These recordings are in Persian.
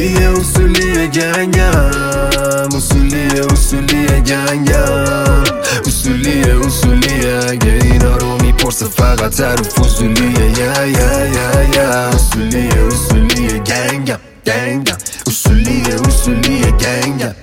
اصولی گنگم، اصولی گنگم، اصولی اگه اینا رو میپرسه فقط رو فضولیه. اصولی گنگم، اصولی گنگم،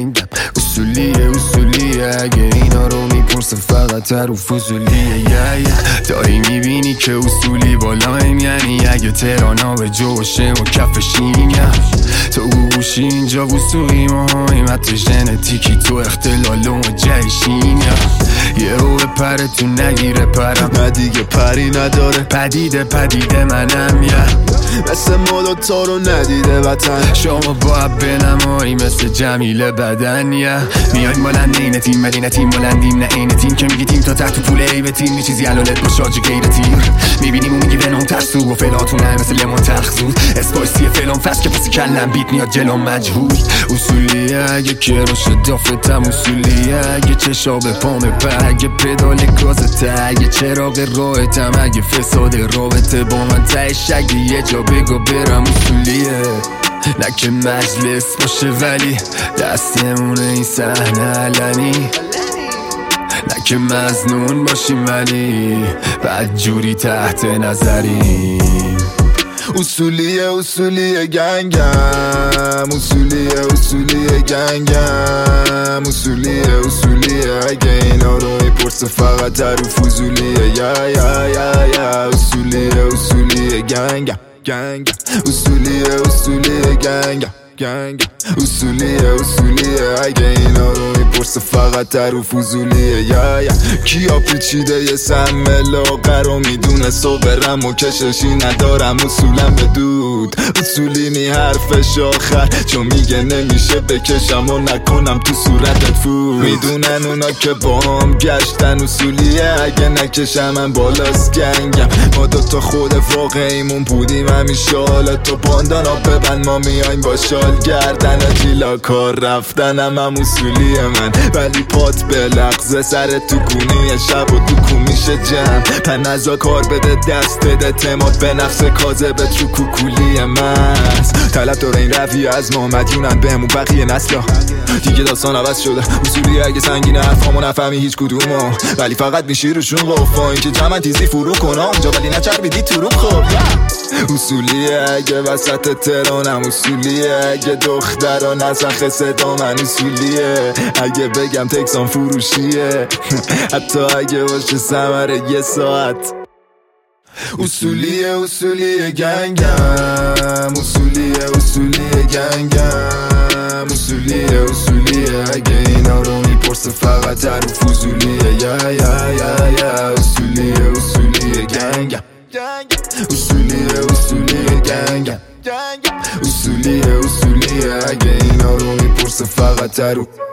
اصولی اگه اینا رو میپرسه فقط رو فضولیه. داری میبینی که اصولی بالایم، یعنی اگه تهرانا به جوشه و کفشیم، تو گوشی اینجا وصولی ماهاییم، حتی ژنتیکی تو اختلال و جیشیم. یهو بپره تو نگیره پرم، نه دیگه پری نداره، پدیده منم مثل مالا تا رو ندیده وطن. شما باید بنمایی مثل جمیل بدن. میایم بلند این تیم، مدینه تیم بلندیم نه این تیم که میگی تیم تا تحت پول ایوتیم. یه چیزی علالت با شارژ غیر تیر میبینیم و میگی ونام ترسو و فلاتونه مثل لیمون تخزود. اسپایسی فلان فست که پسی کلم بیت میاد جلوم مجهول. اصولی اگه کراش دافتم، اصولی اگه چشا به پامه اگه پدال گازته، اگه چراغ راهتم، اگه فساد رابطه با من تهش، اگه یه جا بگو برم اصولیه. نه که مجلس باشه ولی دستمونه این صحنه علنی، نه که مظنون باشیم ولی بد جوری تحت نظریم. اصولی گنگم، اصولی گنگم، اصولی اگه اینا رو میپرسه فقط رو فضولیه. اصولی گنگم، اصولی گنگم، اصولی اگه اینا رو میپرسه فقط رو فضولیه. کیا پیچیده یه سم لاغر رو میدونه صبرم و کششی ندارم اصولم به دود. اصولی نی حرفش آخر چون میگه نمیشه بکشم و نکنم تو صورتت فود. میدونن اونا که با هم گشتن اصولیه، اگه نکشم من بالاست گنگم. ما دوتا خود واقعیمون بودیم همیشه، حالا تو باندانا ببند ما میایم با شال گردن جیلا کار رفتنم هم اصولی من. ولی پات به لغزه سر تو کونی شب و تو کومیشه جمع تنزا کار بده دست بده اعتماد به نفس کاذبت رو کوکولی من. طلب داره این روی از ما مدیونن بهمون بقیه نسلا، دیگه داستان عوض شده. اصولی اگه سنگینه حرفامو نفهمی هیچ کدومو، ولی فقط میشی روشون قفا این که جمع تیزی فرو کنم اونجا ولی نچربیدی تو رو خوب. اصولی اگه وسط تهرانم، اصولی اگه دخترا نسخ صدا من، اصولیه اگه بگم تکسان فروشیه حتی اگه باشه ثمره یه ساعت. اصولی گنگم، اصولی گنگم، اصولی اگه اینا رو میپرسه فقط رو فضولیه. اصولی گنگم، اصولی گنگم، اصولی اگه اینا رو میپرسه فقط رو